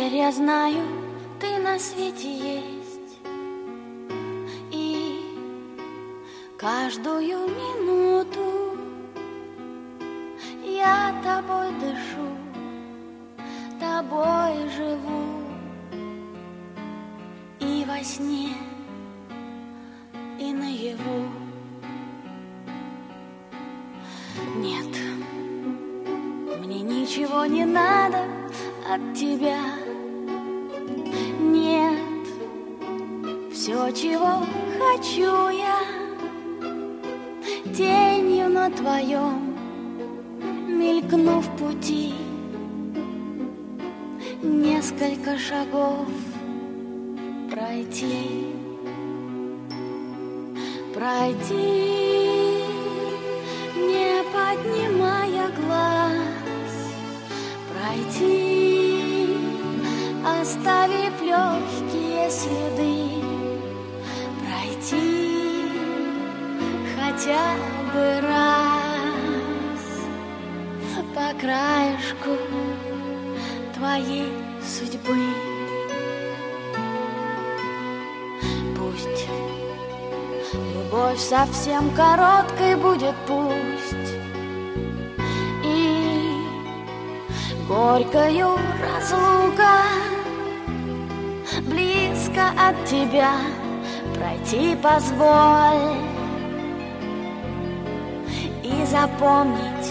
Теперь я знаю, ты на свете есть, и каждую минуту я тобой дышу, тобой живу, и во сне, и наяву. Нет, мне ничего не надо от тебя. Нет, все, чего хочу я, тенью на твоем мелькнув пути, несколько шагов пройти, не поднимая глаз, пройти, оставив легкие следы, пройти хотя бы раз по краешку твоей судьбы. Пусть любовь совсем короткой будет, пусть и горькою разлука, близко от тебя пройти позволь и запомнить